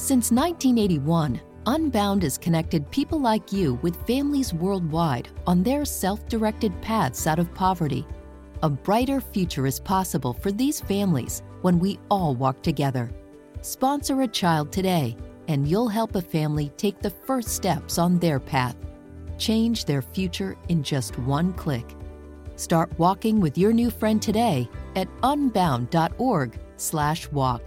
Since 1981, Unbound has connected people like you with families worldwide on their self-directed paths out of poverty. A brighter future is possible for these families when we all walk together. Sponsor a child today, and you'll help a family take the first steps on their path. Change their future in just one click. Start walking with your new friend today at unbound.org/walk.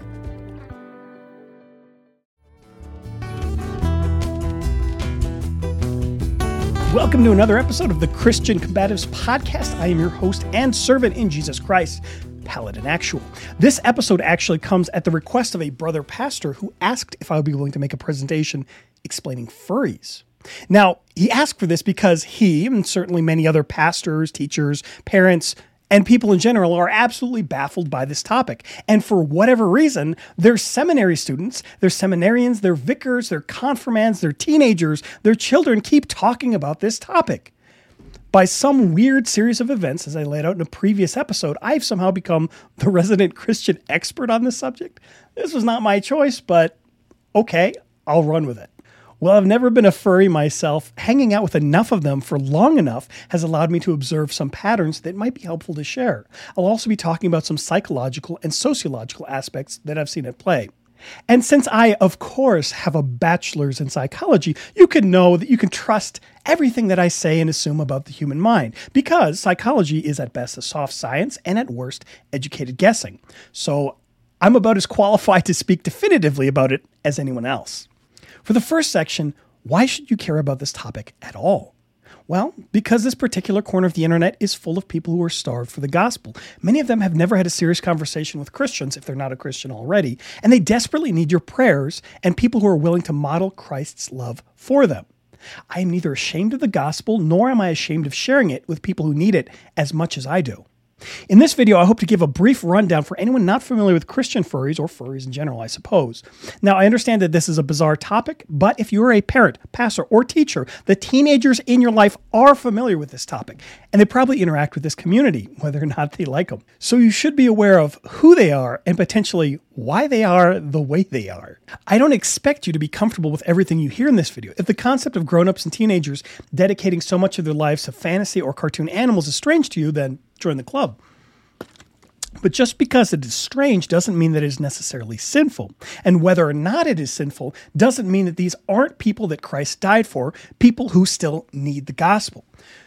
Welcome to another episode of the Christian Combatives Podcast. I am your host and servant in Jesus Christ, Paladin Actual. This episode actually comes at the request of a brother pastor who asked if I would be willing to make a presentation explaining furries. Now, he asked for this because he, and certainly many other pastors, teachers, parents, and people in general are absolutely baffled by this topic. And for whatever reason, their seminary students, their seminarians, their vicars, their confirmands, their teenagers, their children keep talking about this topic. By some weird series of events, as I laid out in a previous episode, I've somehow become the resident Christian expert on this subject. This was not my choice, but okay, I'll run with it. Well, I've never been a furry myself. Hanging out with enough of them for long enough has allowed me to observe some patterns that might be helpful to share. I'll also be talking about some psychological and sociological aspects that I've seen at play. And since I, of course, have a bachelor's in psychology, you can know that you can trust everything that I say and assume about the human mind, because psychology is at best a soft science and at worst educated guessing. So I'm about as qualified to speak definitively about it as anyone else. For the first section, why should you care about this topic at all? Well, because this particular corner of the internet is full of people who are starved for the gospel. Many of them have never had a serious conversation with Christians if they're not a Christian already, and they desperately need your prayers and people who are willing to model Christ's love for them. I am neither ashamed of the gospel nor am I ashamed of sharing it with people who need it as much as I do. In this video, I hope to give a brief rundown for anyone not familiar with Christian furries, or furries in general, I suppose. Now, I understand that this is a bizarre topic, but if you're a parent, pastor, or teacher, the teenagers in your life are familiar with this topic, and they probably interact with this community, whether or not they like them. So you should be aware of who they are and potentially why they are the way they are. I don't expect you to be comfortable with everything you hear in this video. If the concept of grown-ups and teenagers dedicating so much of their lives to fantasy or cartoon animals is strange to you, then join the club. But just because it is strange doesn't mean that it is necessarily sinful. And whether or not it is sinful doesn't mean that these aren't people that Christ died for, people who still need the gospel.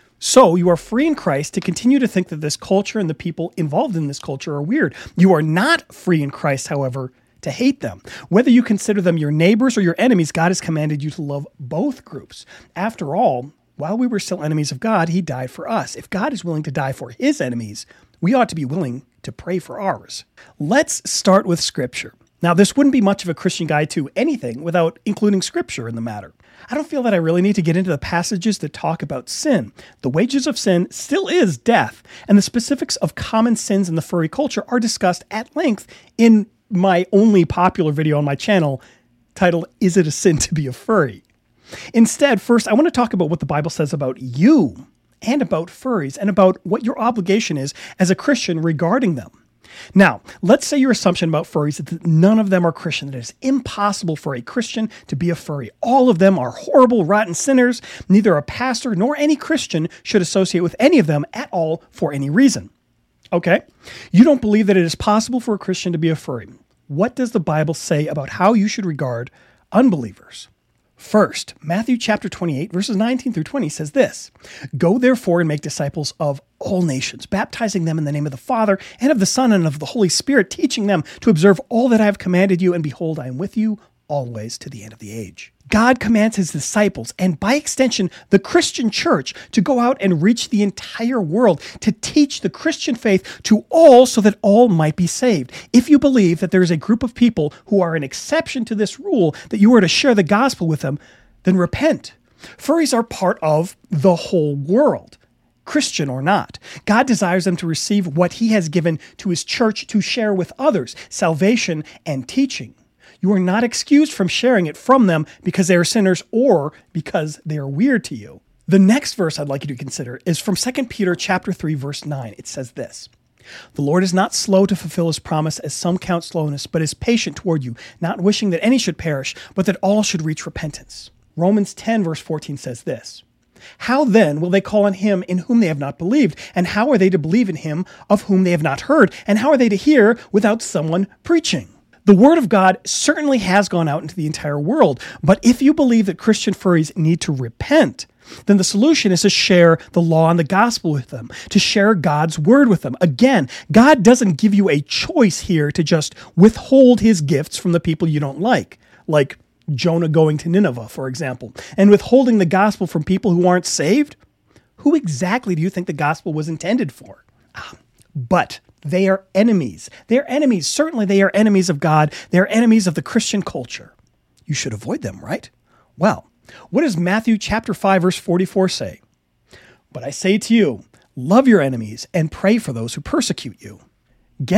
So you are free in Christ to continue to think that this culture and the people involved in this culture are weird. You are not free in Christ, however, to hate them. Whether you consider them your neighbors or your enemies, God has commanded you to love both groups. After all, while we were still enemies of God, he died for us. If God is willing to die for his enemies, we ought to be willing to pray for ours. Let's start with Scripture. Now, this wouldn't be much of a Christian guide to anything without including Scripture in the matter. I don't feel that I really need to get into the passages that talk about sin. The wages of sin still is death, and the specifics of common sins in the furry culture are discussed at length in my only popular video on my channel titled, Is It a Sin to Be a Furry? Instead, first, I want to talk about what the Bible says about you and about furries and about what your obligation is as a Christian regarding them. Now, let's say your assumption about furries is that none of them are Christian, that it is impossible for a Christian to be a furry. All of them are horrible, rotten sinners. Neither a pastor nor any Christian should associate with any of them at all for any reason. Okay, you don't believe that it is possible for a Christian to be a furry. What does the Bible say about how you should regard unbelievers? First, Matthew chapter 28, verses 19 through 20 says this, Go therefore and make disciples of all nations, baptizing them in the name of the Father and of the Son and of the Holy Spirit, teaching them to observe all that I have commanded you, and behold, I am with you always to the end of the age. God commands his disciples, and by extension, the Christian church, to go out and reach the entire world, to teach the Christian faith to all so that all might be saved. If you believe that there is a group of people who are an exception to this rule, that you are to share the gospel with them, then repent. Furries are part of the whole world, Christian or not. God desires them to receive what he has given to his church to share with others, salvation and teaching. You are not excused from sharing it from them because they are sinners or because they are weird to you. The next verse I'd like you to consider is from 2 Peter chapter 3, verse 9. It says this, The Lord is not slow to fulfill his promise, as some count slowness, but is patient toward you, not wishing that any should perish, but that all should reach repentance. Romans 10 verse 14 says this, "How then will they call on him in whom they have not believed? And how are they to believe in him of whom they have not heard? And how are they to hear without someone preaching?" The word of God certainly has gone out into the entire world, but if you believe that Christian furries need to repent, then the solution is to share the law and the gospel with them, to share God's word with them. Again, God doesn't give you a choice here to just withhold his gifts from the people you don't like Jonah going to Nineveh, for example, and withholding the gospel from people who aren't saved. Who exactly do you think the gospel was intended for? But they are enemies. They're enemies. Certainly they are enemies of God. They're enemies of the Christian culture. You should avoid them, right? Well, what does Matthew chapter 5, verse 44 say? "But I say to you, love your enemies and pray for those who persecute you."